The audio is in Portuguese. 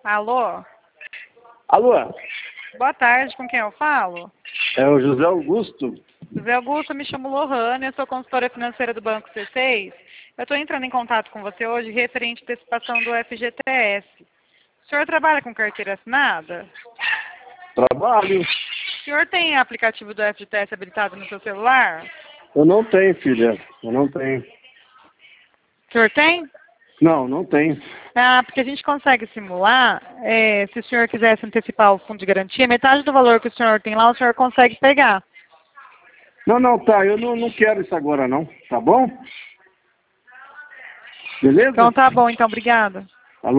Alô? Alô? Boa tarde, com quem eu falo? É o José Augusto? José Augusto, me chamo Lohane, eu sou consultora financeira do Banco C6. Eu estou entrando em contato com você hoje referente à antecipação do FGTS. O senhor trabalha com carteira assinada? Trabalho. O senhor tem aplicativo do FGTS habilitado no seu celular? Eu não tenho, filha. Eu não tenho. O senhor tem? Não, não tenho. Ah, porque a gente consegue simular, se o senhor quisesse antecipar o fundo de garantia, metade do valor que o senhor tem lá, o senhor consegue pegar. Não, tá. Eu não quero isso agora, não. Tá bom? Beleza? Então tá bom, então, obrigada.